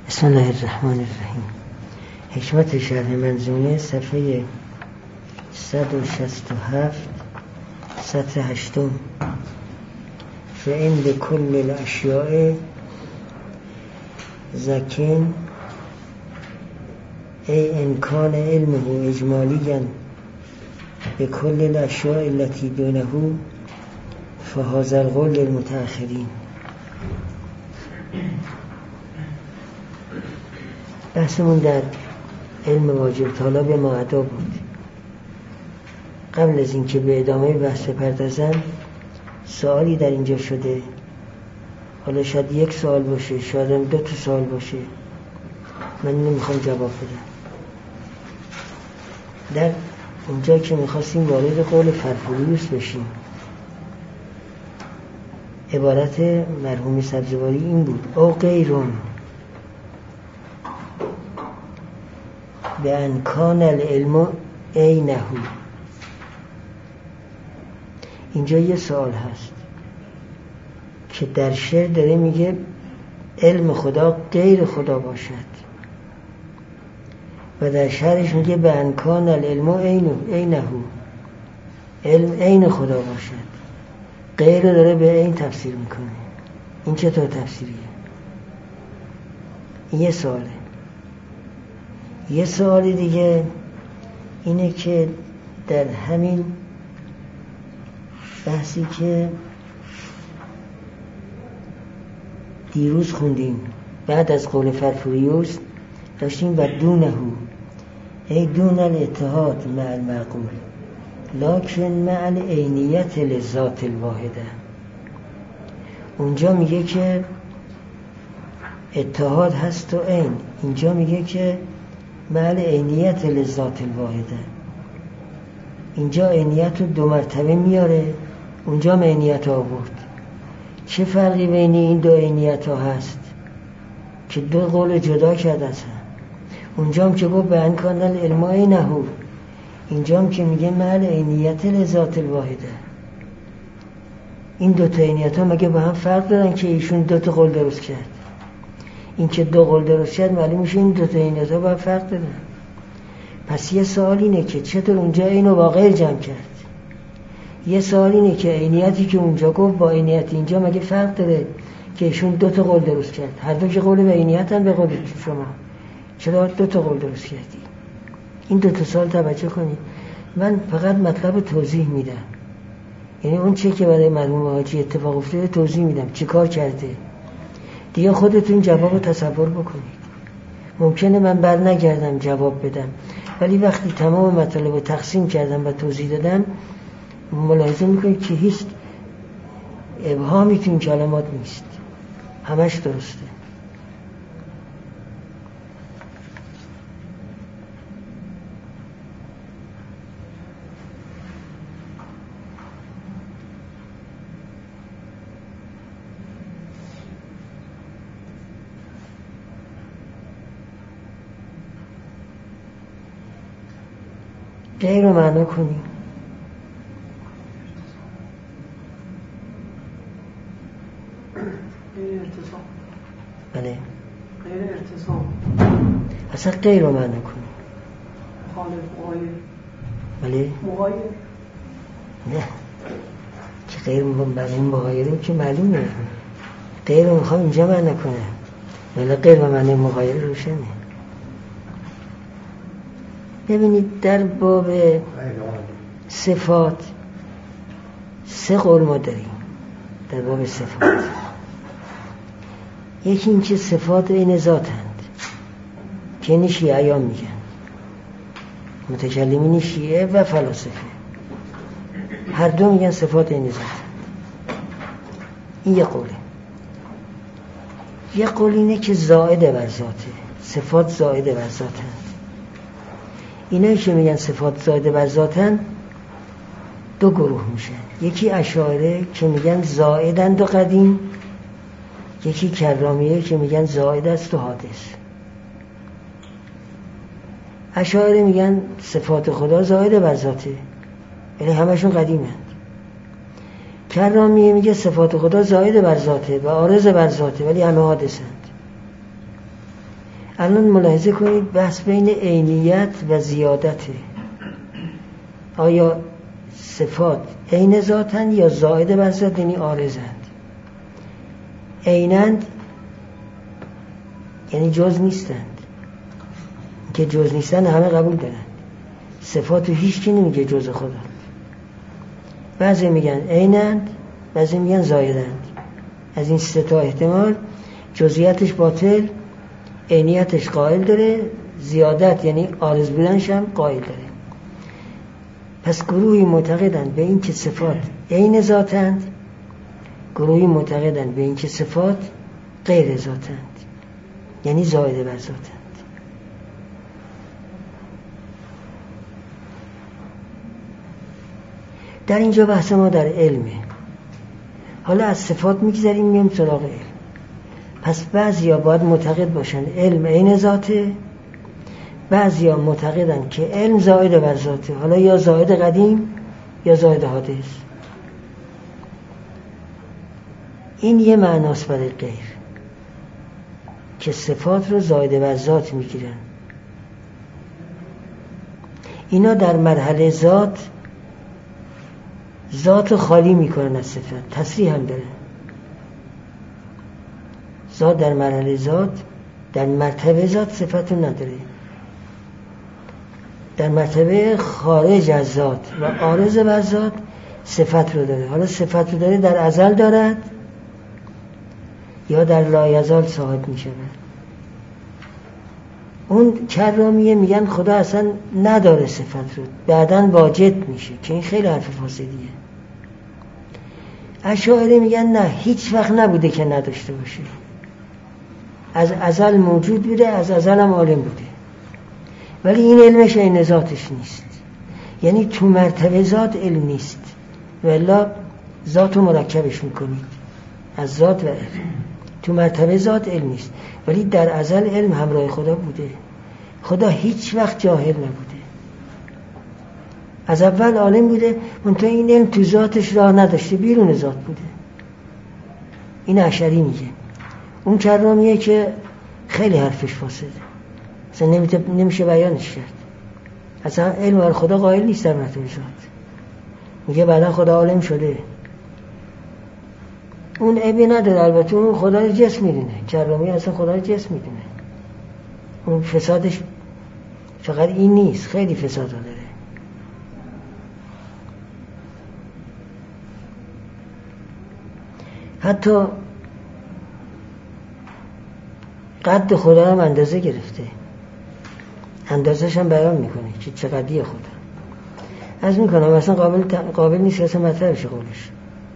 بسم الله الرحمن الرحیم. حکمت شرح منظومه صفحه 167 سطر 8. فإن لكل الأشياء زكين أي إن كان علمه إجماليا بكل الأشياء التي دونه فهذا القول للمتأخرين. بحثمون در علم واجب طالب معدا بود. قبل از اینکه به ادامه بحث بپردازم سوالی در اینجا شده، حالا شاید یک سوال باشه، شاید هم 2 سوال باشه، من نمیخوام جواب بدم. در اونجا که میخواستیم وارد قول فرفوریوس بشیم، عبارت مرحوم سبزواری این بود: او غیرون به انکان العلم عینه. اینجا یه سوال هست که در شعر داره میگه علم خدا غیر خدا باشد، و در شعرش میگه به انکان العلم عینه، علم عین خدا باشد. غیر رو داره به عین تفسیر میکنه. این چطور تفسیریه؟ این یه سواله. یه سوال دیگه اینه که در همین بحثی که دیروز خوندیم بعد از قول فرفوریوس داشتیم و دونه ای دون الاتحاد مع المعقول لکن مع العینیت لذات الواحده. اونجا میگه که اتحاد هست و عین، اینجا میگه که مع العینیت لذات الواحده. اینجا عینیت رو 2 مرتبه میاره، اونجا عینیت آورد. چه فرقی بین این 2 عینیت ها هست که 2 قول جدا کرده است؟ اونجا هم که گفت به انکان العلم عینه، اینجا هم که میگه مع العینیت لذات الواحده. این 2 عینیت ها مگه با هم فرق دارن که ایشون 2 قول درست کرد؟ این که 2 قول درست کرد معلوم میشه این 2 عینیت ها با هم فرق دارن. پس یه سوال اینه که چطور اونجا اینو با غیر جمع کرد؟ یه سوال اینه که عینیتی که اونجا گفت با عینیت اینجا مگه فرق داره که ایشون 2 قول درست کرد؟ هر دو که قول به عینیت هم به قول شما، چرا 2 قول درست کردی؟ این 2 سوال توجه کنید. من فقط مطلب توضیح میدم، یعنی اون چه که برای مرحوم حاجی اتفاق افتاده توضیح میدم چیکار کرده. دیگه خودتون جواب تصور بکنید. ممکنه من بر نگردم جواب بدم، ولی وقتی تمام مطالب رو تقسیم کردم و توضیح دادم ملاحظه میکنید که هیچ ابهامی تو این کلمات نیست، همش درسته. غیر رو معنا کنیم. غیر ارتصام. بله. غیر ارتصام. اصلا غیر رو معنا کنیم. مخالف مغایر. بله. مغایر. نه که غیر مغایره که معلومه. غیر رو میخوام اینجا معنا کنه، ولی غیر و معنی مغایره روشنه. ببینید در باب صفات 3 قول ما داریم. در باب صفات یکی این که صفات این ذاتند که این شیعیان میگن، متکلمین شیعه و فلاسفه هر دو میگن صفات این ذاتند. این یه قوله. یه قول اینه که زائده بر ذاته، صفات زائده بر ذاتند. اینایی که میگن صفات زائده بر ذاتن 2 گروه میشن. یکی اشاعره که میگن زائدند و قدیم، یکی کرامیه که میگن زائد است و حادث. اشاعره میگن صفات خدا زائده بر ذاته، یعنی همشون قدیمند. کرامیه میگه صفات خدا زائده بر ذاته و عارض بر ذاته، ولی همه حادثند. الان ملاحظه کنید بحث بین عینیت و زیادته. آیا صفات عین ذاتند یا زائد بر ذات، یعنی عارضند؟ عینند یعنی جز نیستند، که جز نیستند همه قبول دارند. صفاتو هیچ کی نمیگه جز خدا. بعضی میگن عینند، بعضی میگن زائدند. از این سه تا احتمال جزئیاتش باطل، عینیتش قائل داره، زیادت یعنی عارض بودنش هم قائل داره. پس گروهی معتقدند به این که صفات عین ذاتند، گروهی معتقدند به این که صفات غیر ذاتند، یعنی زائد بر ذاتند. در اینجا بحث ما در علمه. حالا از صفات میگذریم میام سراغ علم. پس بعضیا باید معتقد باشن علم عین ذاته، بعضیا معتقدن که علم زائد بر ذاته، حالا یا زائد قدیم یا زائد حادث. این یه معناست برای غیر، که صفات رو زائد بر ذات میگیرن. اینا در مرحله ذات خالی میکنن از صفت، تصریح هم داره. ذات در مرحله در مرتبه ذات صفت رو نداره، در مرتبه خارج از ذات و عارض بر ذات صفت رو داره. حالا صفت رو داره در ازل دارد یا در لایزال صاحب می شود. اون کرامیه میگن خدا اصلا نداره صفت رو، بعداً واجد میشه، که این خیلی حرف فاسدیه. اشاعره میگن نه، هیچ وقت نبوده که نداشته باشه، از ازل موجود بوده، از ازل هم عالم بوده، ولی این علمش عین ذاتش نیست. یعنی تو مرتبه ذات علم نیست، والا ذات رو مرکبش میکنید از ذات و علم. تو مرتبه ذات علم نیست، ولی در ازل علم همراه خدا بوده. خدا هیچ وقت جاهل نبوده، از اول عالم بوده، منتها این علم تو ذاتش راه نداشته، بیرون ذات بوده. این اشعری میگه. اون کرامیه که خیلی حرفش فاسده، اصلا نمیشه بیانش کرد. اصلا علم بر خدا قائل نیست در مرتبه ذات. میگه بعدا خدا عالم شده. اون عیبی نداره، البته اون خدا رو جسم میدونه، کرامی اصلا خدا رو جسم میدونه. اون فسادش فقط این نیست، خیلی فساد داره. حتی قد خدا هم اندازه گرفته، اندازه‌ش هم بیان میکنه که چقدیه خدا. از میکنم اصلا قابل نیست اصلا مطرحش قولش.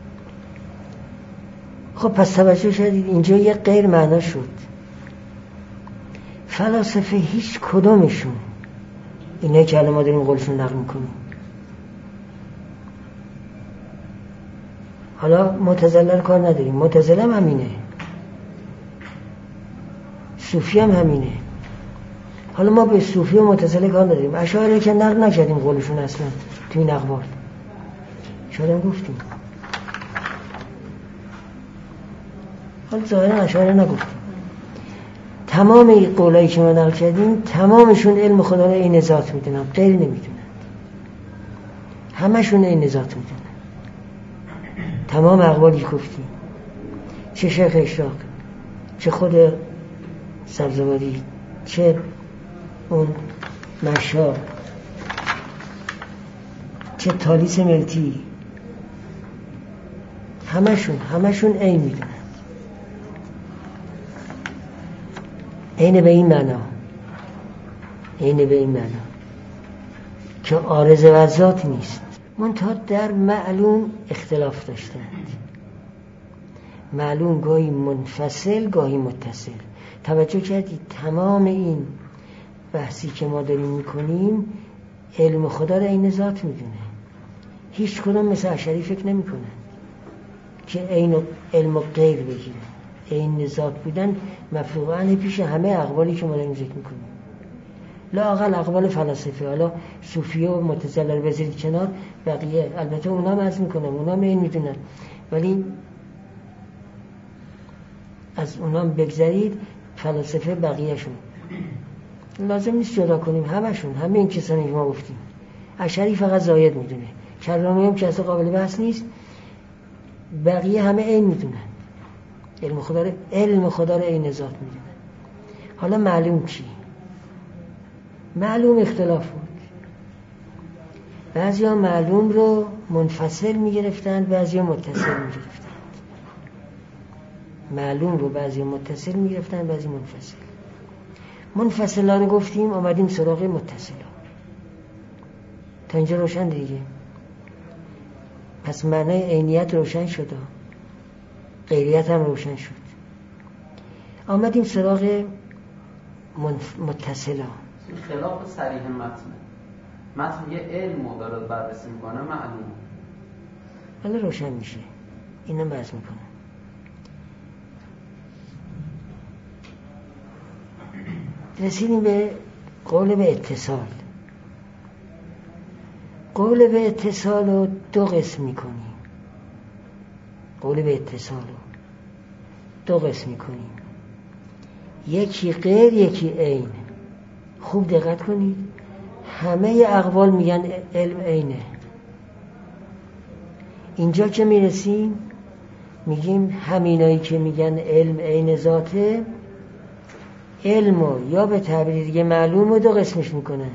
خب پس توجه شدید اینجا یه غیر معنا شد. فلاسفه هیچ کدومشون اینه که الان ما داریم قولشون نقل میکنیم. حالا معتزله رو کار نداریم، معتزله هم همینه، صوفی هم همینه. حالا ما به صوفی و معتزله کار نداریم. اشاعره که نقل نکردیم قولشون اصلا تو این اقوال، شاید هم گفتیم، حالا ظاهرا اشاعره نگفتیم. تمام این قولایی که ما نقل کردیم تمامشون علم خدا رو عین ذات میدونن، غیر نمیدونن، همشون عین ذات میدونن. تمام اقوالی گفتیم، چه شیخ اشراق، چه خود سبزواری، چه اون مشا، چه تالیس ملتی، همشون عین میدونن. عین به این معنا که عارض و ذات نیست، منتها در معلوم اختلاف داشتند. معلوم گاهی منفصل گاهی متصل. توجه کردید تمام این بحثی که ما داریم میکنیم علم خدا را عین ذات میدونه. هیچ کدوم مثل اشعری فکر نمیکنن که عین علم و غیر بگیرن. عین ذات بودن مفروغاً پیش همه اقوالی که ما داریم ذکر میکنیم. لااقل اقوال فلاسفه، حالا صوفیه و معتزله رو بذارید کنار، بقیه البته اونا هم عرض میکنم، اونا هم این میدونن، ولی از اونا هم بگذارید، فلاسفه بقیه شون لازم نیست جدا کنیم همشون، همه این کسانی که ما گفتیم. اشعری فقط زاید میدونه، کرامی هم کسی قابل بحث نیست، بقیه همه عین میدونن، علم خدا رو عین ذات میدونن. حالا معلوم چی؟ معلوم اختلاف بود. بعضی ها معلوم رو منفصل میگرفتند، بعضی ها متصل میگرفتند. معلوم رو بعضی ها متصل میگرفتند، بعضی منفصل. منفصل ها رو گفتیم، آمدیم سراغ متصل ها. تا اینجا روشن دیگه. پس معنای عینیت روشن شد، غیریت هم روشن شد. آمدیم سراغ متصل ها. خلاف صریح متن یه علم رو داره بررسی میکنه، معلوم حالا روشن میشه، اینم بحث میکنه. رسیدیم به قول به اتصال. قول به اتصال رو دو قسم میکنیم. قول به اتصال رو دو قسم میکنیم، یکی غیر، یکی عین. خوب دقت کنید، همه اقوال میگن علم عینه. اینجا که میرسیم میگیم همینایی که میگن علم عین ذاته، علمو یا به تعبیر دیگه معلوم رو دو قسمش میکنن،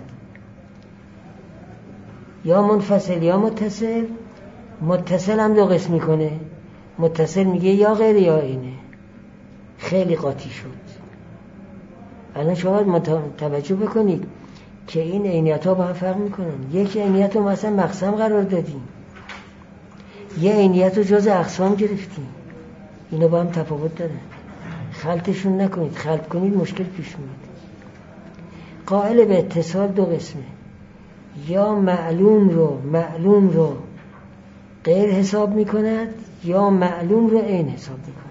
یا منفصل یا متصل. متصل هم دو قسم میکنه، متصل میگه یا غیر یا عینه. خیلی قاطی شد. الان شما توجه بکنید که این عینیت ها با هم فرق میکنن. یک عینیت رو مثلا مقسم قرار دادیم، یه عینیت رو جز اقسام گرفتیم. اینا با هم تفاوت دارن. خلطشون نکنید، خلط کنید مشکل پیش میاد. قائل به اتصال دو قسمه، یا معلوم رو غیر حساب میکند، یا معلوم رو عین حساب میکند.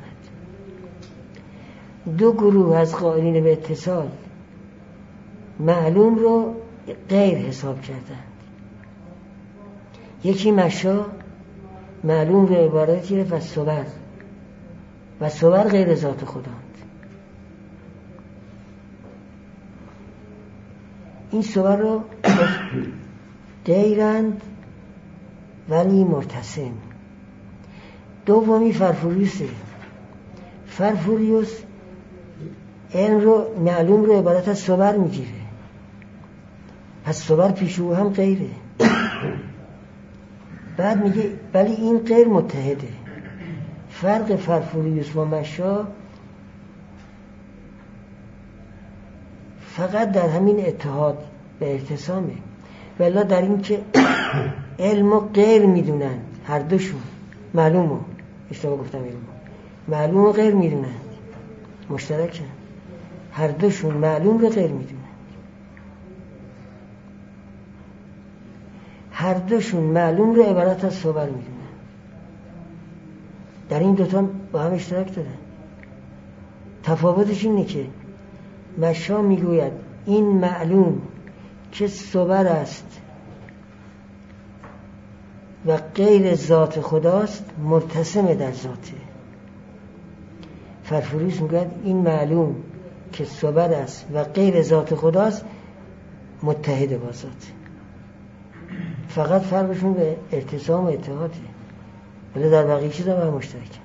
دو گروه از قائلین به اتصال معلوم رو غیر حساب کردند. یکی مشا معلوم رو عبارت گرفت و صور غیر ذات خداند. این صور رو غیرند ولی مرتسم. دومی فرفوریوس علم رو معلوم رو عبارت از صور میگیره، پس صور پیش او هم غیره. بعد میگه ولی این غیر متحده. فرق فرفوریوس و مشا فقط در همین اتحاد به ارتسامه، ولی در این که علم و غیر میدونن، هر دوشون معلومو، اشتباه گفتم، معلوم و غیر میدونن، مشترکن. هر دوشون معلوم و غیر میدونن، هر دوشون معلوم رو عبارت از صور میدونن. در این دوتا با هم اشتراک دارن. تفاوتش اینه که مشا میگوید این معلوم که صور است و غیر ذات خداست، مرتسم در ذاته. فرفوریوس میگوید این معلوم که صور است و غیر ذات خداست، متحد با ذاته. فقط فرقشون به ارتسام و اتحاده، ولی در بقیه چیزا با هم مشترکند.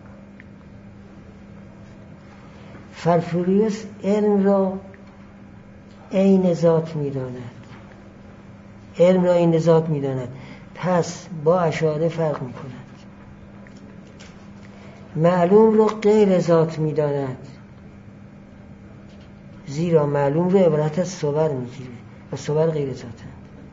فرفوریوس علم را عین ذات می‌داند، پس با اشاعره فرق می‌کند. معلوم را غیر ذات می‌داند، زیرا معلوم را عبارت از صور می‌گیره و صور غیر ذاتند.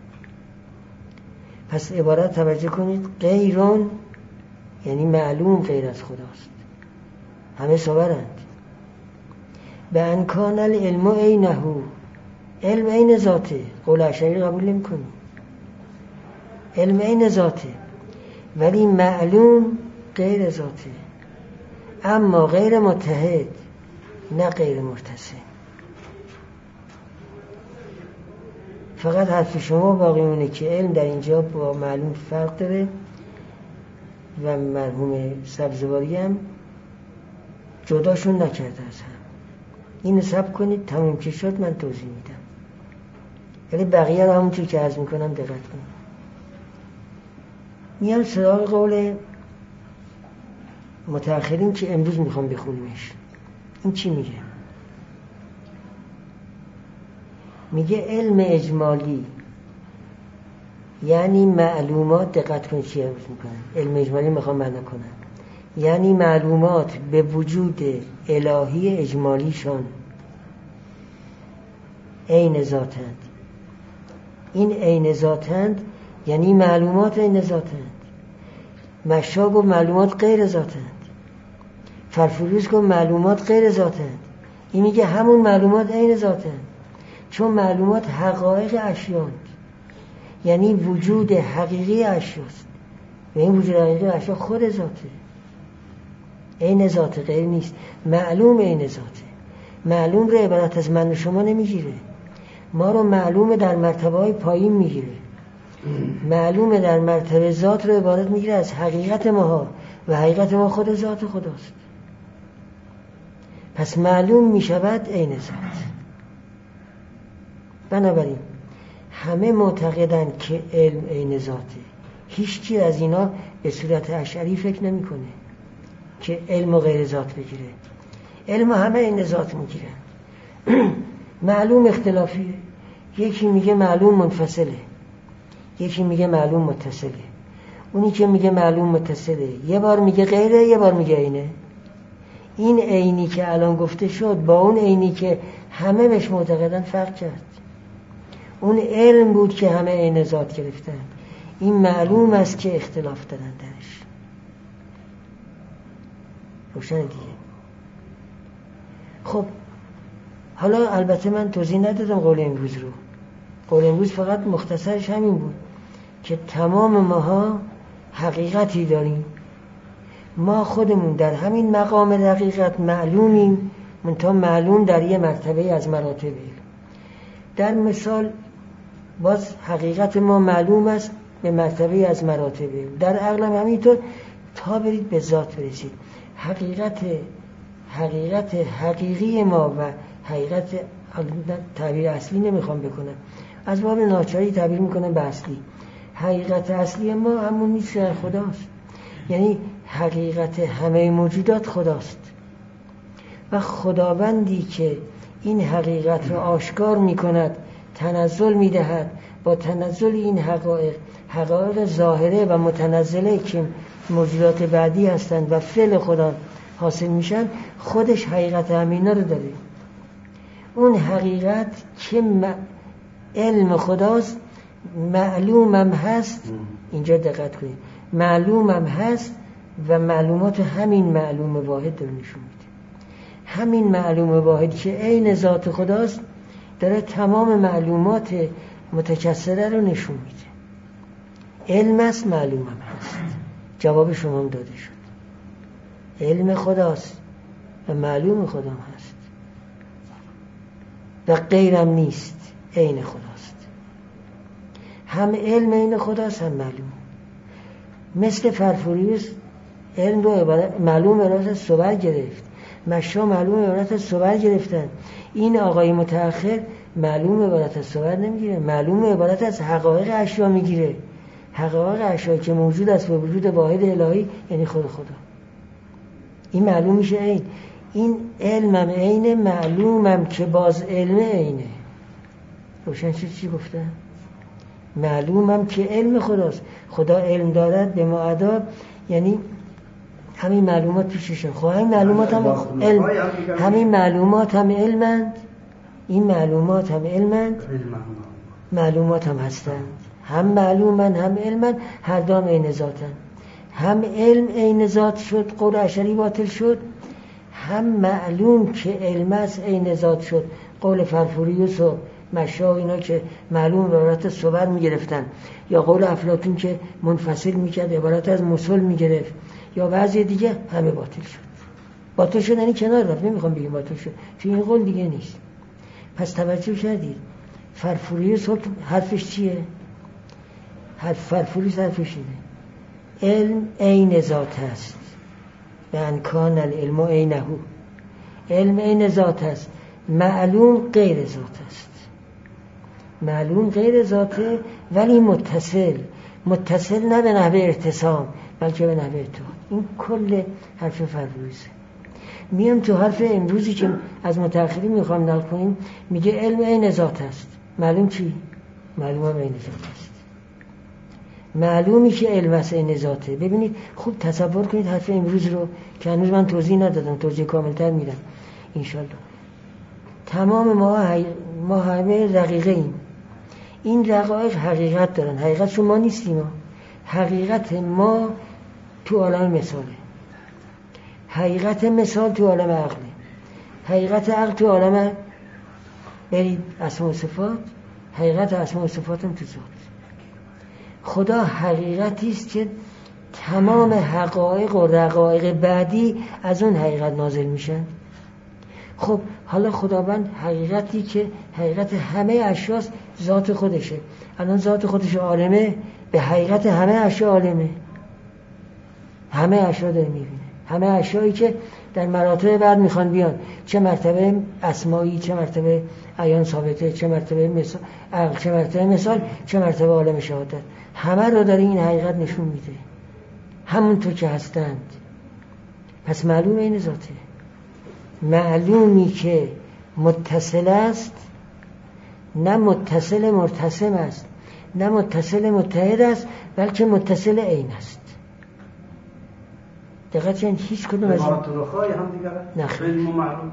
پس عبارت توجه کنید، غیرون یعنی معلوم غیر از خداست، همه صورند. به انکان العلم عینه، علم عین ذاته. قول اشعری قبول نمی کنی. علم عین ذاته ولی معلوم غیر ذاته، اما غیر متحد، نه غیر مرتسم. فقط حرف شما باقی مونه که علم در اینجا با معلوم فرق داره و مرحوم سبزواری هم جداشون نکرده از هم. اینو صبر کنید، تموم که شد من توضیح میدم. ولی بقیه رو همونطور که عرض میکنم دقت کنید. میام سراغ قول متأخرین که امروز میخوام بخونیمش. این چی میگه؟ میگه علم اجمالی یعنی معلومات، دقت کنید چی عرض میکنم، علم اجمالی میخوام معنا کنم، یعنی معلومات به وجود الهی اجمالیشان عین ذاتند. این عین ذاتند یعنی معلومات عین ذاتند. مشا و معلومات غیر ذاتند. فرفوریوس گفت معلومات غیر ذاتند. این میگه همون معلومات عین ذاتند، چون معلومات حقایق اشیاند، یعنی وجود حقیقی اشیاست و این وجود حقیقی اشیا خود ذاته، عین ذاته، غیر نیست. معلوم عین ذاته. معلوم رو عبارت از من و شما نمیگیره، ما رو معلوم در مرتبه های پایین میگیره. معلوم در مرتبه ذات رو عبارت میگیره از حقیقت ماها و حقیقت ما خود ذات خداست. پس معلوم میشود عین ذات. بنابراین همه معتقدند که علم عین ذاته. هیچ کی از اینا به صورت اشعری فکر نمیکنه که علم و غیر ذات بگیره. علم همه عین ذات میگیره. معلوم اختلافیه. یکی میگه معلوم منفصله، یکی میگه معلوم متصله. اونی که میگه معلوم متصله یه بار میگه غیره، یه بار میگه عینه. این عینی که الان گفته شد با اون عینی که همه بهش معتقدن فرق کرد. اون علم بود که همه عین ذات گرفتن، این معلوم است که اختلاف دارن درش. روشن دیگه. خب حالا البته من توضیح ندادم قول امروز رو. قول امروز فقط مختصرش همین بود که تمام ماها حقیقتی داریم، ما خودمون در همین مقام حقیقت معلومیم، منتها معلوم در یه مرتبه از مراتب علم. در مثال باز حقیقت ما معلوم است به مرتبه از مراتب علم. در عقل هم همینطور تا برید به ذات برسید. حقیقت حقیقی ما و حقیقت، تعبیر اصلی نمیخوام بکنم، از باب ناچاری تعبیر میکنم به اصلی. حقیقت اصلی ما همون نیست که خداست، یعنی حقیقت همه موجودات خداست و خداوندی که این حقیقت رو آشکار میکند، تنزل میدهد. با تنزل این حقایق ظاهره و متنزله که موجودات بعدی هستند و فعل خدا حاصل میشن، خودش حقیقت همینا رو داره. اون حقیقت که علم خداست، معلومم هست. اینجا دقت کنید، معلومم هست و معلومات همین معلوم واحد رو نشون میده. همین معلوم واحد که عین ذات خداست داره تمام معلومات متکثره رو نشون میده. علم است، معلومم هست. جواب شما هم داده شد. علم خداست و معلوم خدام هست و غیرم نیست، عین خداست. هم علم عین خداست، هم معلوم. مثل فرفوریوس علم رو معلوم عبارت از صور گرفت، مشا معلوم عبارت از صور گرفتن. این آقای متأخر معلوم عبارت از صور نمیگیره، معلوم عبارت از حقایق اشیا میگیره. حقایق اشیا که موجود است به وجود واحد الهی، یعنی خود خدا. این معلوم میشه عین. این علمم عین، معلومم که باز علم عینه. روشن شد چی گفتم؟ معلومم که علم خداست. خدا علم دارد به معدا، یعنی همین معلومات پیششه. خب همین معلومات هم علم، همین معلومات هم علمند. این معلومات هم علمند، معلومات هم هستند. هم معلومند هم علمند، هر دو هم عین ذاتند. هم علم عین ذات شد، قول اشعری باطل شد. هم معلوم که علم است عین ذات شد، قول فرفوریوس و مشا اینا که معلوم به عبارت صور میگرفتن، یا قول افلاطون که منفصل میکرد عبارت از مسل میگرفت، یا بعضی دیگه، همه باطل شد. باطل شد یعنی کنار رفت، نمیخوام بگیم باطل شد، چون این قول دیگه نیست. پس توجه کردید فرفوریوس حرفش چیه؟ فرفوریوس حرفش اینه: علم عین ذات است، به انکان العلم عینه. علم عین ذات است معلوم غیر ذات است. معلوم غیر ذاته ولی متصل نه به نحوه ارتسام بلکه به نحوه اتحاد. این کل حرف فررویزه. میام تو حرف امروزی که از متأخرین میخوام نقل کنیم، میگه علم عین ذات است. معلوم چی؟ معلوم هم عین ذات است. معلومی که علم است عین ذاته. ببینید خوب تصور کنید حرف امروز رو که هنوز من توضیح ندادم، توضیح کاملتر میدم انشالله. تمام ما همه رقیقه ایم. این رقایق حقیقت دارن. حقیقت شما ما نیستیم. حقیقت ما تو عالم مثاله. حقیقت مثال تو عالم عقله. حقیقت عقل تو عالم برید اسماء و صفات. حقیقت اسماء و صفات هم تو ذات. خدا حقیقتی است که تمام حقایق و رقایق بعدی از اون حقیقت نازل میشن. خب حالا خداوند حقیقتی که حقیقت همه اشیاست ذات خودشه. الان ذات خودش عالمه، به حقیقت همه اشیا عالمه. همه اشیا داره میبینه. همه اشیایی که در مراتب بعد میخوان بیان، چه مرتبه اسمایی، چه مرتبه عیان ثابته، چه مرتبه مثال، چه مرتبه مثال، چه مرتبه عالم شهادت، همه رو داره این حقیقت نشون میده همونطور که هستند. پس معلوم این ذاته. معلومی که متصل است، نه متصل مرتسم است، نه متصل متحد است، بلکه متصل عین است. دقیقاً چند هیچ کدوم از این طرقای هم دیگره علم معلوم.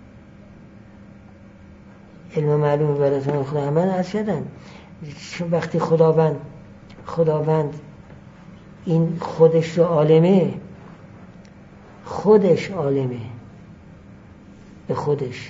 علم معلوم براتون خدا من عرض کردم. وقتی خداوند این خودش رو عالمه، خودش عالمه به خودش،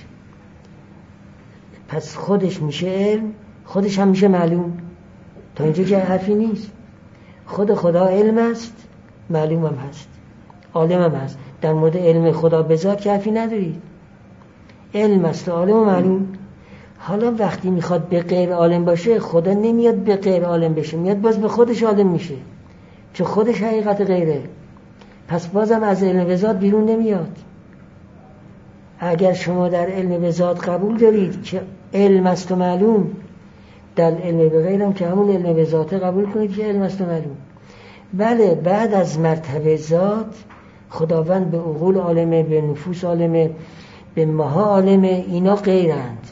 پس خودش میشه علم، خودش هم میشه معلوم. تا اینجا که حرفی نیست. خود خدا علم است، معلوم هم هست، عالم هم هست. در مورد علم خدا به ذات که حرفی ندارید. علم است و عالم و معلوم. حالا وقتی میخواد به غیر عالم باشه، خدا نمیاد به غیر عالم بشه، میاد باز به خودش عالم میشه، چون خودش حقیقت غیره. پس بازم از علم به ذات بیرون نمیاد. اگر شما در علم به ذات قبول دارید که علم است و معلوم، در علم به غیر هم که همون علم به ذات قبول کنید که علم است و معلوم. بله، بعد از مرتبه ذات خداوند به عقول عالمه، به نفوس عالمه، به ماها عالمه. اینا غیرند.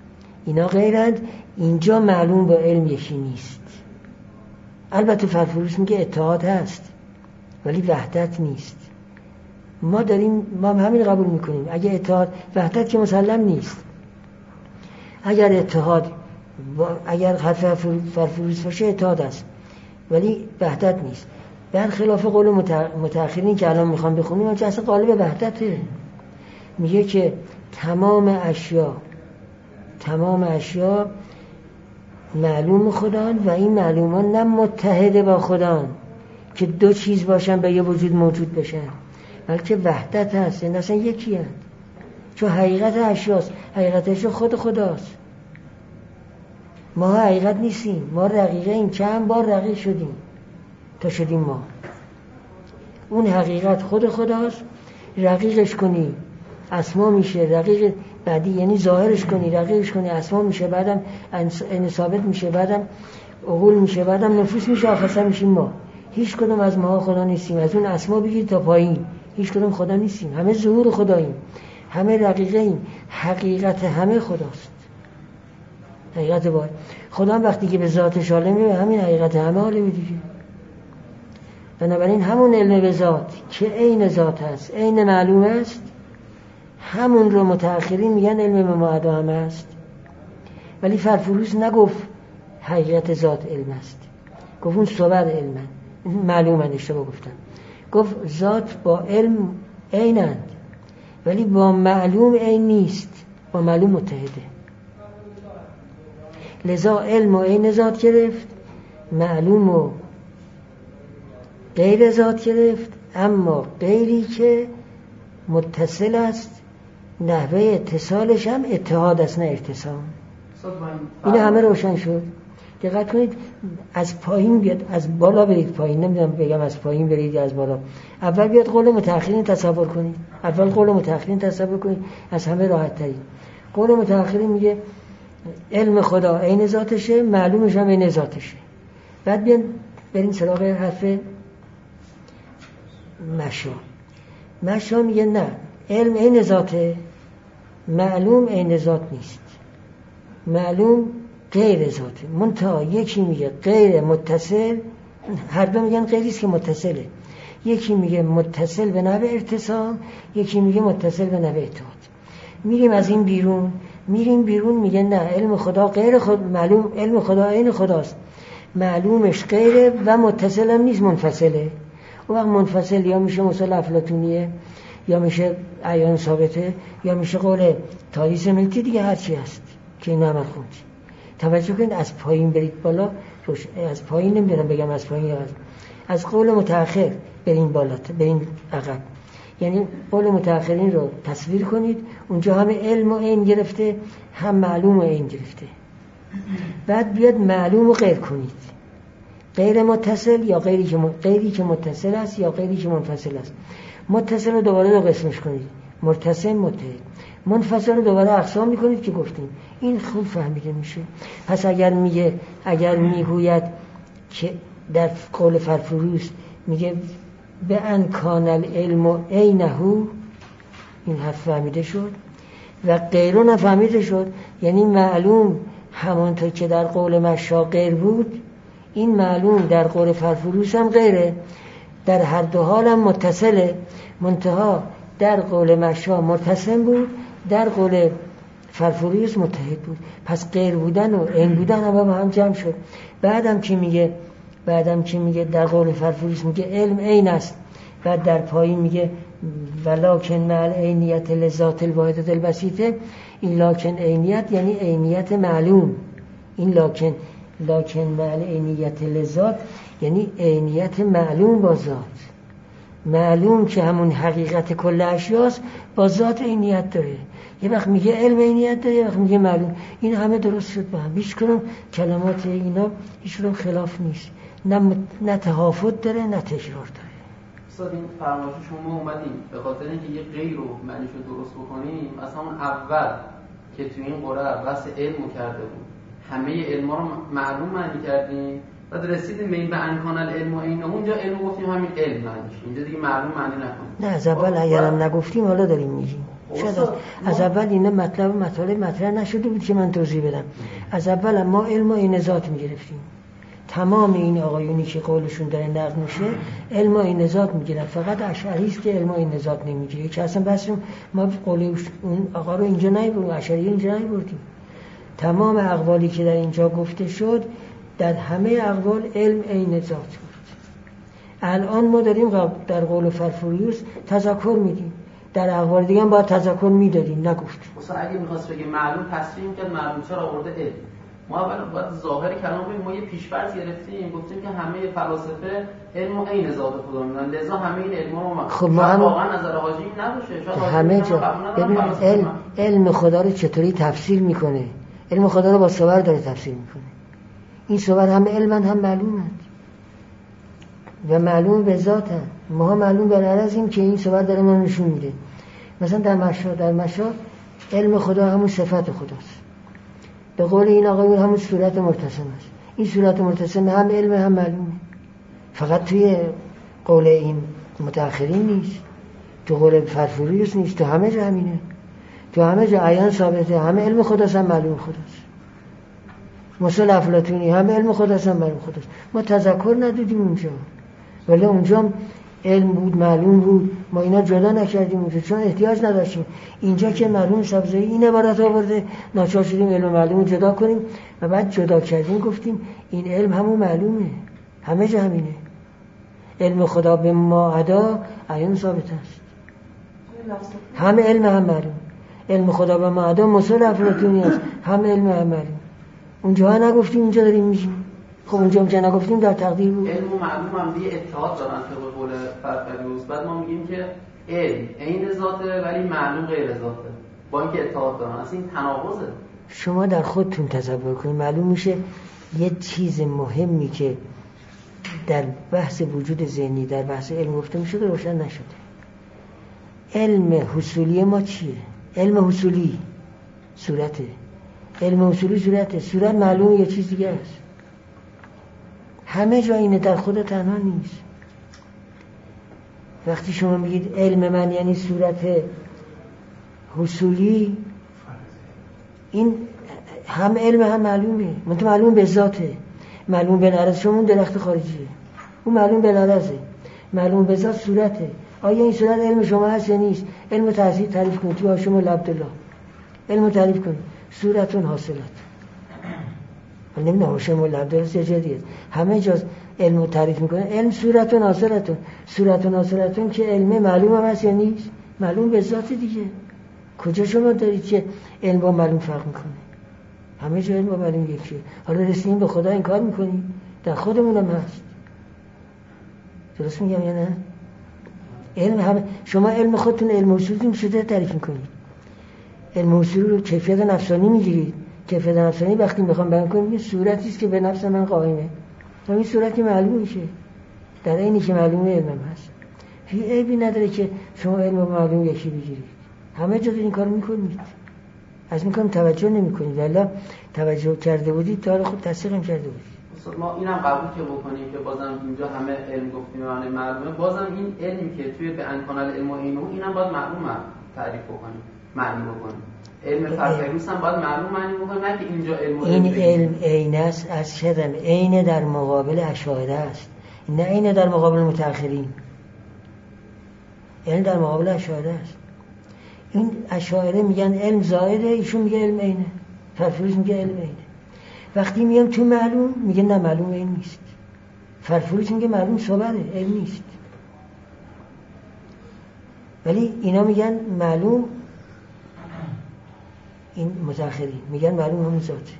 اینجا معلوم با علم یکی نیست. البته فرفروش میگه اتحاد هست ولی وحدت نیست. ما همین قبول میکنیم. اگه اتحاد، وحدت که مسلم نیست. اگر اتحاد، اگر حرف فرفروش باشه اتحاد هست ولی وحدت نیست. برخلاف قول متأخرین که الان میخوام بخونیم، اونجا اصلا قالب وحدته. میگه که تمام اشیا معلوم خدان و این معلومان نه متحد با خدان که دو چیز باشن به یه وجود موجود بشن، بلکه وحدت هست، یعنی اصلا یکی هست. چون حقیقت اشیاست، حقیقتش خود خداست. ما حقیقت نیستیم، ما رقیقه این. چند بار رقیق شدیم تا شدیم ما. اون حقیقت خود خداست. رقیقش کنی اسما میشه، رقیق بعدی یعنی ظاهرش کنی، رقیقش کنی اسما میشه، بعدم ثابت میشه، بعدم عقول میشه، بعدم نفوس میشه، آخرش میشیم ما. هیچ کدوم از ما خدا نیستیم. از اون اسما بگیر تا پایین هیچ کدوم خدا نیستیم. همه ظهور خداییم، همه رقیقه ایم. حقیقت همه خداست. حقیقت باید خدا هم وقتی که به ذاتش عالمه، به همین حقیقت همه عالمه دیگه. بنابراین همون علم به ذات که عین ذات هست، عین معلوم است، همون رو متأخرین میگن علم به معدا هم است. ولی فرفروش نگفت حقیقت ذات علم است، گفت اون صور علمن، معلومن. اشتباه گفتم. گفت ذات با علم عینند ولی با معلوم عین نیست، با معلوم متحده. لذا علم و عین ذات گرفت، معلوم و غیر ذات گرفت. اما غیری که متصل است، نحوه اتصالش هم اتحاد است نه ارتسام. این همه روشن شد. دقت کنید، از پایین بیاد، از بالا برید پایین. نمیدونم بگم از پایین برید یا از بالا. اول بیاد قول متأخرین تصور کنید. از همه راحت ترید. قول متأخرین میگه علم خدا عین ذاتشه، معلومش هم عین ذاتشه. بعد بیان بریم سراغ حرف مشا میگه نه، علم عین ذاته، معلوم عین ذات نیست، معلوم غیر ذاته. منتها یکی میگه غیر متصل، هر دو میگن غیریست که متصله. یکی میگه متصل به نحو ارتسام، یکی میگه متصل به نحو اتحاد. میریم از این بیرون میگه نه، علم خدا غیر خود معلوم، علم خدا عین خداست، معلومش غیره و متصل هم نیست، منفصله. اون وقت منفصل یا میشه مثل افلاطونیه، یا میشه عیان ثابته، یا میشه قول تاییس ملکی، دیگه هرچی هست که این همه خوند. توجه کنید از پایین برید بالا، از پایین نمیدونم بگم از پایین، از قول متأخر برین بالا، برین عقب. یعنی قول متأخرین رو تصویر کنید، اونجا هم علم و عین گرفته، هم معلوم و عین گرفته. بعد بیاد معلوم و غیر کنید، غیر متصل یا غیری که متصل است یا غیری که منفصل است. متصل رو دوباره دو قسمش کنید، متصل، متحد. منفصل رو دوباره اقسام میکنید که گفتیم. این خوب فهمیده میشه. پس اگر میگوید که در قول فرفروس میگه به ان کان العلم عینه، این حرف فهمیده شد و غیرون نفهمیده شد. یعنی معلوم همانطور که در قول مشا غیر بود، این معلوم در قول فرفروس هم غیره. در هر دو حال هم متصله، منتها در قول مشا متصل بود، در قول فرفروس متحد بود. پس غیر بودن و عین بودن هم با هم جمع شد. بعدم که میگه در قول فرفروس میگه علم عین است، بعد در پایین میگه ولکن مع عینیت لذات الواحدة البسیطه. این لاکن عینیت یعنی عینیت معلوم، این لاکن مع عینیت لذات یعنی عینیت معلوم با ذات. معلوم که همون حقیقت کل اشیاست، با ذات عینیت داره. یه وقت میگه علم عینیت داره، یه وقت میگه معلوم. این همه درست شد با هم. هیچ کدوم کلمات اینا هیچ کدوم خلاف نیست، نه تهافت داره نه تکرار داره. استاد این فرمایش شما اومدیم به خاطر اینکه یه غیر رو معنیش رو درست بکنیم. از همون اول که تو این قرآن بحث علم کرده بود، همه علما رو معلوم معنی کردیم، بعد رسیدیم به این به انکان العلم و اینه، اونجا علم گفتیم همین علم معنیش، اینجا دیگه معلوم معنی نکنیم. نه از اول اگرم نگفتیم حالا داریم میگیم. شاید از اول اینا مطالب مطرح نشده بود که من توضیح بدم. از اول ما علم و عین ذات میگرفتیم. تمام این آقایونی که قولشون داره نقد میشه علم و عین ذات میگیرن، فقط اشعری است که علم و عین ذات نمیگیره. که اصلا بسیم ما قول اون آقا رو اینجا نمیبردیم، اشعری اینجا نمیبردیم. تمام اقوالی که در اینجا گفته شد، در همه اقوال علم عین ذات بود. الان ما داریم در قول فرفوریوس تذکر میدیم، در اقوال دیگه هم باید تذکر میدادیم، نگفتیم. مثلا اگه می‌خواست بگه معلوم تصریح کرد، معلوم چرا آورده علم؟ ما اول باید ظاهر کلام ببینیم. ما یه پیش‌فرض گرفتیم، گفتیم که همه فلاسفه علم و عین ذات خدا میدونن، لذا همه این علما رو خب ما هم واقعا نظر حاجی نباشه. شاید همه جا ببین علم خدا رو چطوری تفسیر میکنه. علم خدا رو با صور داره تفسیر میکنه. این صور هم علمن هم معلومن و معلوم به ذاتن. ما معلوم بر عرضیم که این صور داره ما نشون میده. مثلا در مشا علم خدا همون صفت خداست، به قول این آقایون همون صورت مرتسم است. این صورت مرتسم هم علم هم معلومه، فقط توی قول این متأخرین نیست، تو قول فرفوریوس نیست، تو همه جا همینه، تو همه جا عیان ثابته، همه علم خداست هم معلوم خداست. مثل افلاطونی همه علم خداست هم معلوم خداست. ما تذکر ندادیم اونجا، ولی اونجا علم بود، معلوم بود، ما اینا جدا نکردیم اونجا چون احتیاج نداشتیم. اینجا که مرحوم سبزایی این عبارت آورده، ناچار شدیم علم و معلوم جدا کنیم و بعد جدا کردیم گفتیم این علم همون معلومه، همه جا همینه. علم خدا به ما عدا عیان ثابت است، همه علم هم معلوم. علم خدا به ما عدا مثل افلاطونی است، همه علم هم معلوم. اونجا نگفتیم، اینجا داریم میگیم. خب اونجا نگفتیم، در تقدیر بود. علم و معلوم هم دیگه اتحاد دارن طبق قول فرفروس. بعد ما میگیم که علم عین ذاته ولی معلوم غیر ذاته، با اینکه اتحاد دارن. اصلا این تناقضه. شما در خودتون تصور کنید، معلوم میشه یه چیز مهمی که در بحث وجود ذهنی در بحث علم گفته میشه روشن نشده. علم حصولی ما چیه؟ علم حصولی صورته. علم اصولی صورته. صورت معلوم یه چیز دیگه است. همه جا اینه، در خود تنها نیست. وقتی شما میگید علم من یعنی صورت حصولی، این هم علم هم معلومه. منتها معلوم به ذاته، معلوم به لرز. شما اون درخت خارجیه، اون معلوم به لرزه، معلوم به ذات صورته. آیا این صورت علم شما هست یا نیست؟ علم تعریف کنید توی هاشم العبدالله، علم تعریف کنید. صورتون حاصلات. من نمیدونم هاشم العبدالله چه جدیه، همه جا علم تعریف میکنه. علم صورتون حاصلاتون. صورتون حاصلاتون که علم معلوم هم هست یا نیست؟ معلوم به ذات دیگه. کجا شما دارید که علم با معلوم فرق میکنه؟ همه جا علم با معلوم یکیه. حالا رسیدیم به خدا این کار میکنیم، در خودمون هم هست. درست میگم یا نه؟ علم همه، شما علم خودتون علم اصولتون شده تعریف میکنید. علم اصول رو کیفیت نفسانی میگیرید. کیفیت نفسانی وقتی میخوام بیان کنم یه صورتی است که به نفس من قائمه. همین صورت که معلوم میشه، در اینی که معلومه علم هست. هیچ عیبی نداره که شما علم و معلوم یکی بگیرید. همه جا این کارو میکنید. از میکنم توجه نمیکنید. والا توجه کرده بودید تا حالا خود تصدیقم کرده بودید. استاد ما اینم قبول که بکنیم که بازم اینجا همه علم گفتیم معنی معلومه، بازم این علمی که توی به انکانال علم و اینو اینم باید معلوم تعریف بکنیم، معنی بکنیم. علم فرفیروس هم باید معلوم معنی بکنیم، نه که اینجا علم این علم عین است. از شدن عین در مقابل اشاعره است، نه عین در مقابل متأخرین. علم در مقابل اشاعره است. این اشاعره میگن علم زائده، ایشون میگه علم عینه. فرفیروس میگه علم عینه. وقتی میگم تو معلوم، میگه نه معلوم علم نیست. فرفیروس میگه معلوم صبره، علم نیست. ولی اینا میگن معلوم، این متأخرین میگن معلوم همون ذاته.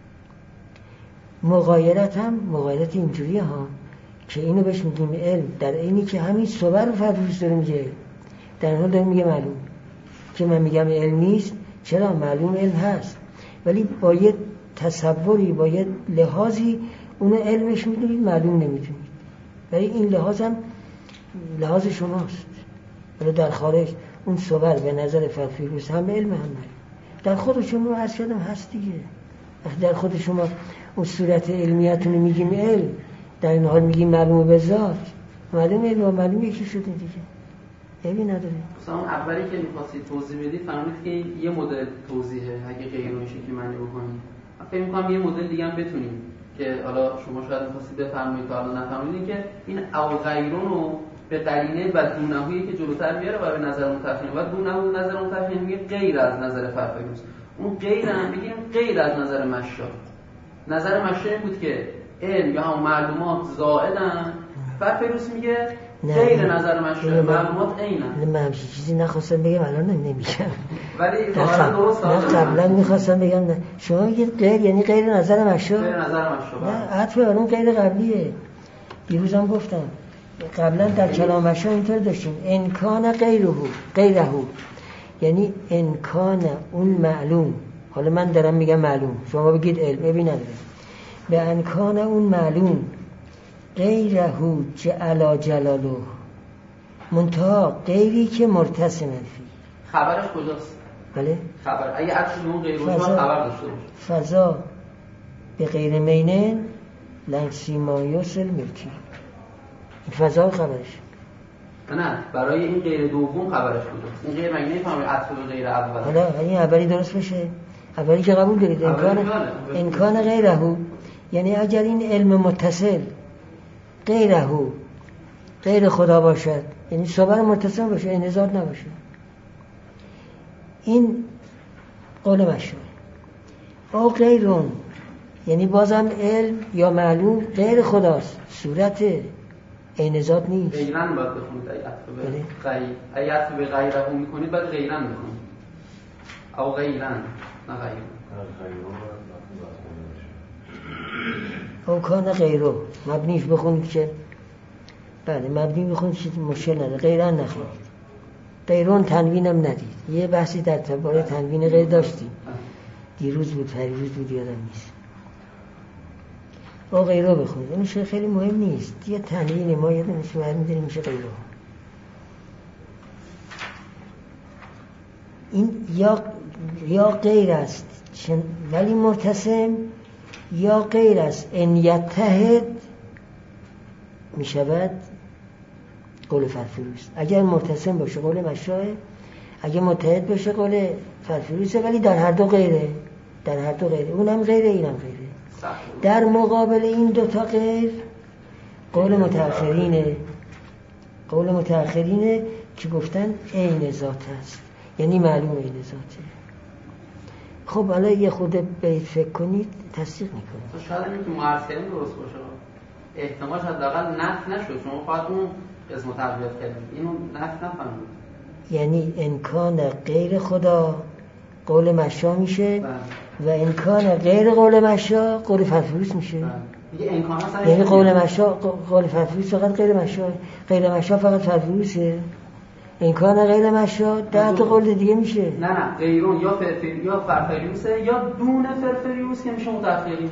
مغایرت هم مغایرت اینجوریه ها که اینو بهش میگیم علم، در اینی که همین صبر رو فرفیروس داره میگه در حال داره میگه معلوم. که من میگم علم نیست، چرا؟ معلوم علم هست، ولی با یه تصوری، با یه لحاظی اونو علمش میدونید، معلوم نمیدونید. ولی این لحاظ هم لحاظ شماست. ولی در خارج اون صبر به نظر فرفیروس هم علم هم معلوم. در خود شما عرض کردم هست دیگه. وقتی در خود شما اون صورت علمیتون میگیم علم، در این حال میگیم معلوم به ذات، معلوم علم و معلوم یکی شده دیگه. عیبی نداره. مثلا اون اولی که می‌خواستید توضیح بدید فهمید که یه مدل توضیحه، اگه غیر میشه که معنی بکنیم. من فکر می‌کنم یه مدل دیگه هم بتونیم که حالا شما شاید می‌خواستید بفرمایید تا حالا نفهمیدین، که این او غیرون رو به قرینه و دونهویی که جلوتر میاره و به نظر متفقین و دونهو نظر متفقین میگه غیر از نظر فرفیروس. اون غیر هم بگیم غیر از نظر مشا. نظر مشا این بود که علم یا هم معلومات زائدن، فرفیروس میگه غیر نظر مشروع معلومات عینن. من همچین چیزی نخواستم بگم، الان نمیگم. ولی درست قبلا میخواستم بگم نه. شما میگید غیر یعنی غیر نظر مشروع. غیر نظر مشروع. نه، عطف بر اون غیر قبلیه. دیروزم گفتم قبلا در کلام مشروع اینطور داشتیم امکان غیره، یعنی امکان اون معلوم. حالا من دارم میگم معلوم، شما بگید علم، ببین نداره. به امکان اون معلوم غیره جعل جلاله، منتها غیری که مرتسم فی. خبرش کجاست؟ بله؟ خبر اگه عطف اون غیر باشه خبر داشته باشه. فضا به غیر مینه لنسیمایوس الملکی. این فضا خبرش. نه برای این غیر دوم خبرش کجاست؟ این غیر مگه نمیفهمه عطف به غیر اول. حالا این اولی درست بشه. اولی که قبول دارید امکان غیره، یعنی اگر این علم متصل غیره غیر خدا باشد، یعنی صبر متصل باشه، انضاد نباشه، این قول مشروع. او غیرون یعنی بازم علم یا معلوم غیر خداست، صورت انضاد نیست. غیرن باید بخونید اگه عطف به غیره میکنید باید غیرن بخونید. او غیرن نه غیرن. او کان غیرو مبنیش بخونید که بله مبنی بخونید که مشکل نداره، غیرن نخونید. غیرون تنوینم ندید. یه بحثی در تباره تنوین غیر داشتیم، دیروز بود پریروز بود یادم نیست. او غیرو بخونید، اون شیء خیلی مهم نیست، یه تنوین ما یادم نیست برمی‌داریم میشه غیرو. این یا یا غیر است ولی متصم، یا غیر است ان یتحد می شود قول فرفروس. اگر متصم باشه قول مشاه، اگر متحد باشه قول فرفروسه، ولی در هر دو غیره، در هر دو غیره، اونم غیره اینم غیره. در مقابل این دوتا غیر قول متأخرینه، قول متأخرینه که گفتن عین ذات است، یعنی معلوم عین ذاته. خب حالا یه خود بیت فکر کنید تصدیق میکنید. شاید اینکه معرفین درست باشه، احتمالش حداقل نفی نشد، شما فقط اون قسمو تقویت کردید، اینو نفی نفهمید. یعنی امکان غیر خدا قول مشا میشه و امکان غیر قول مشا قول فرفروس میشه. یعنی قول مشا قول فرفروس فقط غیر مشا، غیر مشا فقط فرفروسه. امکان غیر مشا ده تا قول دیگه میشه. نه غیرون یا یا فرفریوسه یا دون فرفریوس که میشه متأخری.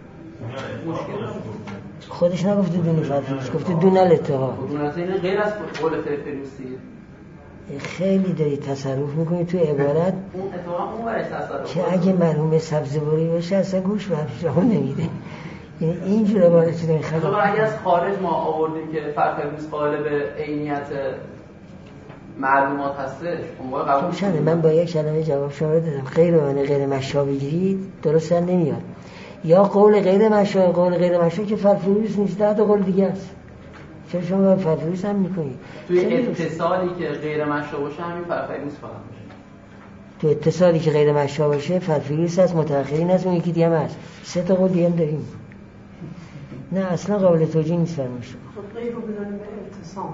خودش نگفته دون فرفریوس، گفته دون الاتحاد. دون الاتحاد غیر از قول فرفریوسیه. خیلی داری تصرف میکنی تو عبارت که اگه مرحوم سبزواری باشه اصلا گوش به هم نمیده. یعنی اینجور عبارتی داری خیلی. اگه از خارج ما آوردیم که فرفریوس قائل به عینیت معلومات هستش، اون موقع قبول شده. من با یک کلمه جواب شما دادم، غیر معنی غیر مشا بگیرید درست نمیاد. یا قول غیر مشا، قول غیر مشا که فرفریوس نیست، ده تا قول دیگه است. چرا شما فرفریوس هم میکنید؟ توی اتصالی که غیر مشا باشه همین فرفریوس فقط باشه. تو اتصالی که غیر مشا باشه فرفریوس هست، متأخرین هست، اون یکی دیگه هم هست. سه تا قول دیگه هم داریم. نه اصلا قابل توجیه نیست فرمایش. غیر رو بزنیم به اتصام.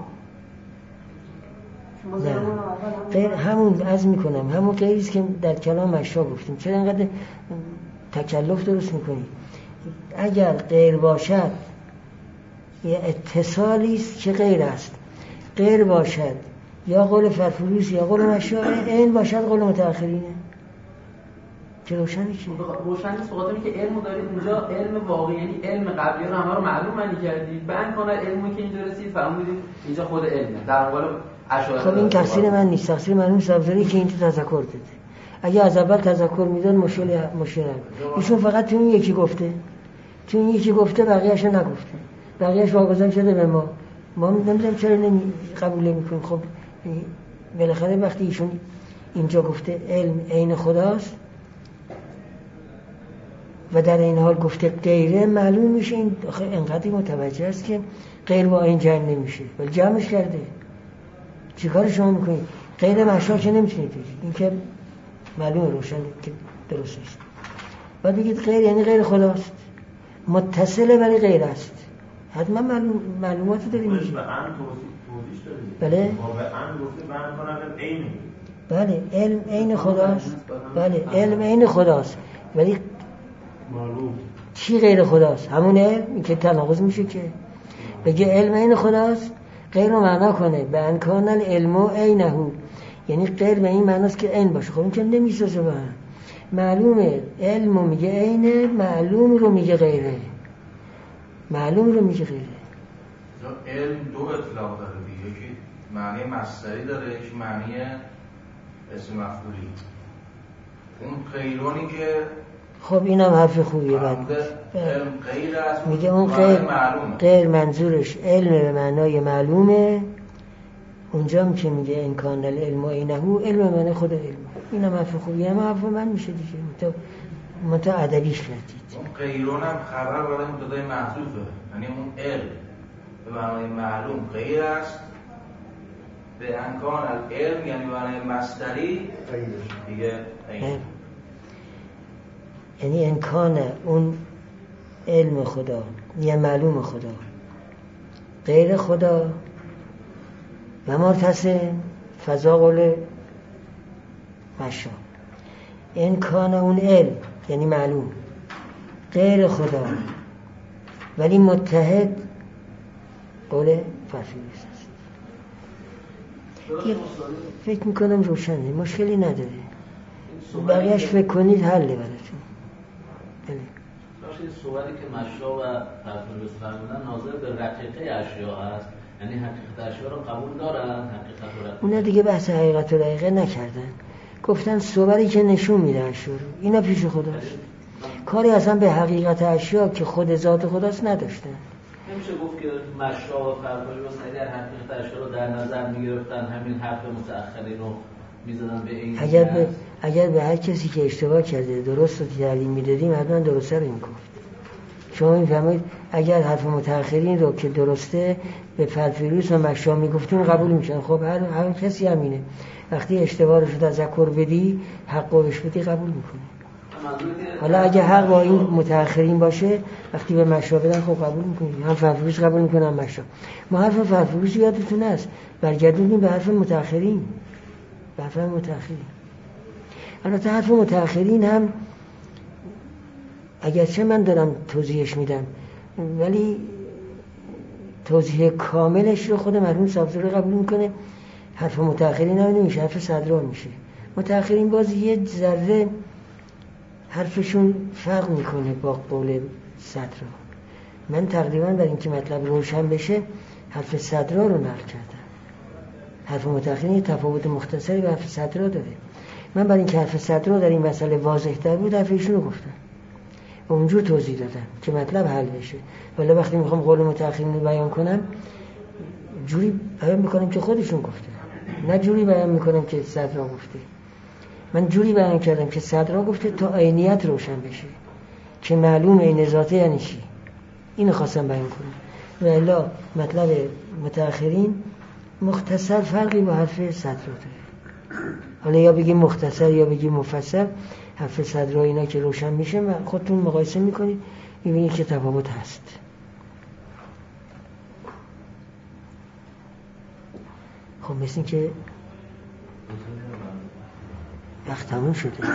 غیر همون عرض میکنم، همون غیریست که در کلام مشا گفتیم. چرا اینقدر تکلف درست میکنید؟ اگر غیر باشد یه اتصالی است که غیر است، غیر باشد یا قول فرفروس یا قول مشا، این باشد قول متأخرینه. چه روشنه چی؟ روشنی سوالمی که علمو دارید اونجا علم واقعی، یعنی علم قبلی رو همه رو معلوم معنی کردید، بعد کنه علمی که اینجا رسید فهمیدید اینجا خود علمه. در مقابل اشاعره خب این تفسیر من نیست، تفسیر مرحوم سبزواری که اینجا تذکر داده. اگه از اول تذکر میداد مشکل ایشون فقط تو این یکی گفته، تو این یکی گفته، بقیه‌اشو نگفته، بقیه‌اش واگذار شده به ما نمیدونم چرا قبول نمی‌کنیم. خب بالاخره وقتی ایشون اینجا گفته علم عین خداست و در این حال گفته غیره، معلوم میشه این انقدر متوجه است که غیر با این جمع نمیشه، ولی جمعش کرده. چیکار شما میکنید؟ غیر مشا که نمیتونید بگید، این که معلومه روشنه که درست نیست. بعد بگید غیر یعنی غیر خداست، متصله ولی غیر است. حتما معلومات داریم میشه. به ان توضیح داریم. بله. ما به ان گفتیم بیان کنم عین. بله علم عین خداست. بله علم عین خداست ولی معلوم چی غیر خداست؟ همون علم که تناقض میشه که بگه علم عین خداست، غیر رو معنا کنه به انکان العلم عینه، یعنی غیر به این معناست که عین باشه. خب این که نمیسازه با هم. معلومه علم رو میگه عینه، معلوم رو میگه غیره، معلوم رو میگه غیره. علم دو اطلاق داره دیگه، یکی معنی مصدری داره، یکی معنی اسم مفعولی. اون غیرونی که خب اینم حرف خوبیه. بعد علم غیر است، میگه اون غیر منظورش علم به معنای معلومه. اونجا هم که میگه انکان العلم عینه، علم به معنی خود علم. اینم حرف خوبیه، هم حرف من میشه دیگه، متا ادبیش کردید. اون غیرون هم خبر برای مبتدای محذوفه، یعنی اون علم به معنای معلوم غیر است، به انکان العلم یعنی معنای مصدری دیگه عین. یعنی امکان اون علم خدا یا معلوم خدا غیر خدا و مرتصم فضا قول مشا. امکان اون علم یعنی معلوم غیر خدا ولی متحد قول فرفریوس است. فکر میکنم روشنه، مشکلی نداره، بقیهش فکر کنید حله براتون. این صحبتی که مشا و فرفریوس فرمودن ناظر به رقیقه اشیا هست، یعنی حقیقت اشیا رو قبول دارن، حقیقت و رقیقه. اونا دیگه بحث حقیقت و رقیقه نکردن، گفتن صوری که نشون میده اشیا رو، اینا پیش خداست، کاری اصلا به حقیقت اشیا که خود ذات خداست نداشتن. نمیشه گفت که مشرا و فربایی و اگر حقیقت اشیا رو در نظر میگرفتن همین حرف متأخرین رو میزدن به این. اگر به هر کسی که اشتباه کرده درست رو تعلیم میدادیم حتما درسته رو میگفت. شما میفهمید اگر حرف متأخرین رو که درسته به فرفیروس و مشرا میگفتیم قبول میشن. خب هر کسی همینه، وقتی اشتباه رو تذکر بدی حق رو بهش بدی قبول میکنه. حالا اگه حق با این متأخرین باشه وقتی به مشرا بدن خب قبول میکنیم، هم فرفیروس قبول میکنه هم مشرا. ما حرف فرفیروس یادتون هست برگردونیم به حرف متأخرین، به حرف متأخرین. البته حرف متأخرین هم اگرچه من دارم توضیحش میدم ولی توضیح کاملش رو خود مرحوم صاحبزاده قبول میکنه. حرف متأخرین هم نمیشه، حرف صدرا میشه. متأخرین باز یه ذره حرفشون فرق میکنه با قول صدرا. من تقریبا برای اینکه مطلب روشن بشه حرف صدرا رو نقل کردم. حرف متأخرین یه تفاوت مختصری به حرف صدرا داره. من برای اینکه حرف صدرا در این مسئله واضح تر بود حرف ایشون رو گفتم و اونجور توضیح دادم که مطلب حل بشه. ولی وقتی میخوام قول متأخرین رو بیان کنم جوری بیان میکنم که خودشون گفته، نه جوری بیان میکنم که صدرا گفته. من جوری بیان کردم که صدرا گفته تا عینیت روشن بشه که معلوم عین ذاته یعنی چی. اینو خواستم بیان کنم. و الا مطلب متأخرین مختصر فرقی با حرف صدرا داره. حالا یا بگیم مختصر یا بگیم مفصل، حرف صدرا اینا که روشن میشه و خودتون مقایسه میکنید میبینید که تفاوت هست. خب مثل این که وقت تموم شده. چرا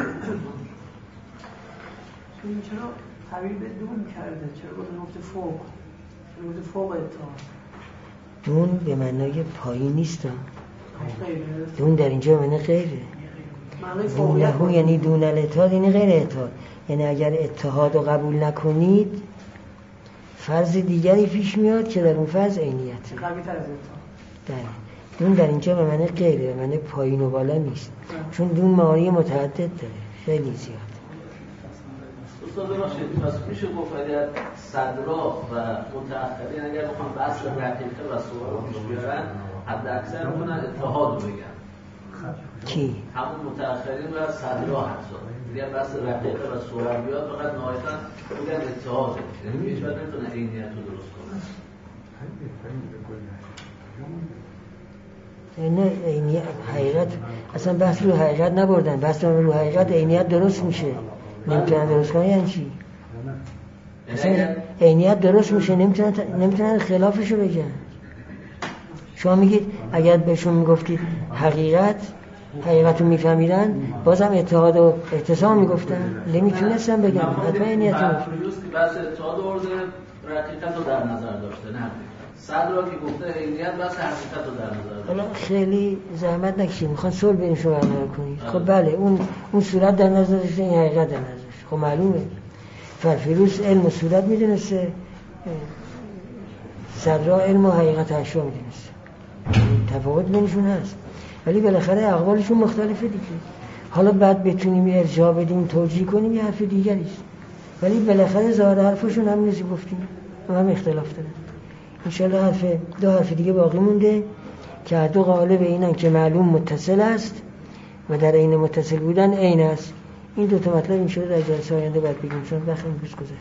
تعبیر به دون کرده؟ چرا گفته فوق؟ چرا گفته فوق اتحاد؟ دون به معنای پایین نیست. دون در اینجا به معنی غیره. دونه یعنی دون الاتحاد یعنی غیر اتحاد. یعنی اگر اتحاد رو قبول نکنید فرض دیگری پیش میاد که در اون فرض عینیته. قوی تر از اتحاد. دون در اینجا به معنی غیره، به معنی پایین و بالا نیست. چون دون معانی متعدد داره، خیلی زیاد. استاد باشید پس میشه گفت اگر صدرا و متأخرین اگر بخوان بحث رقیقه و صور رو پیش بیارن حد اکثر کنن اتحاد رو بگن. کی؟ همون متأخرین و صدرا حتی دیگر بحث رقیقه و صور بیاد فقط نهایتا بگن اتحاد. یعنی هیچ وقت نمیتونه عینیت رو درست کنن. نه عینیت حقیقت اصلا بحث رو حقیقت نبردن، بحث رو حقیقت عینیت درست میشه نمیتونن درست کنن. یعنی چی؟ اصلا عینیت درست میشه نمیتونن خلافشو بگن. شما میگید اگر بهشون میگفتید حقیقت رو میفهمیدن بازم اتحاد و اعتصام میگفتن، نمیتونستن بگن حتما عینیت رو. بحث اتحاد ورده حقیقت رو در نظر داشته، نه صدرا که گفته عینیت بس حقیقت رو در نظر داشته. حالا خیلی زحمت نکشید میخوان صلح بینشون برقرار کنید. خب بله اون صورت در نظر داشته، این حقیقت در نظر داشته. خب معلومه فرفیروس علم و صورت میدونسته، صدرا علم و حقیقت اشیا میدونسته. تفاوت بینشون هست ولی بالاخره اقوالشون مختلفه دیگه. حالا بعد بتونیم ارجاع بدیم توجیه کنیم یه حرف دیگری است، ولی بالاخره ظاهر حرفشون هم نیست گفتیم هم اختلاف دارن. انشالله دو حرف دیگه باقی مونده که هر دو قالب اینن که معلوم متصل است و در عین متصل بودن عین است. این دو تا مطلب انشالله در جلسه آینده باید بگیم چون وقت امروز گذشت.